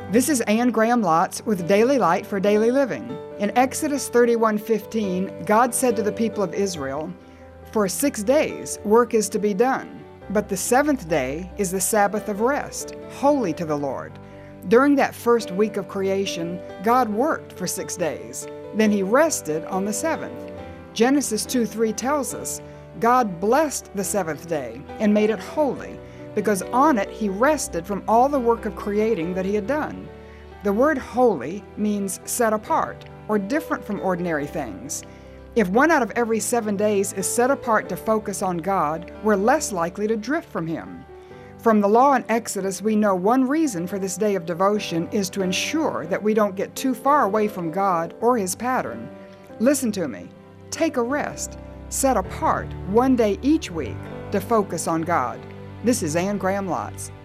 This is Anne Graham Lotz with Daily Light for Daily Living. In Exodus 31:15, God said to the people of Israel, "For 6 days work is to be done, but the seventh day is the Sabbath of rest, holy to the Lord." During that first week of creation, God worked for 6 days. Then He rested on the seventh. Genesis 2:3 tells us, God blessed the seventh day and made it holy, because on it He rested from all the work of creating that He had done. The word holy means set apart or different from ordinary things. If 1 out of every 7 days is set apart to focus on God, we're less likely to drift from Him. From the law in Exodus, we know one reason for this day of devotion is to ensure that we don't get too far away from God or His pattern. Listen to me. Take a rest. Set apart 1 day each week to focus on God. This is Anne Graham Lotz.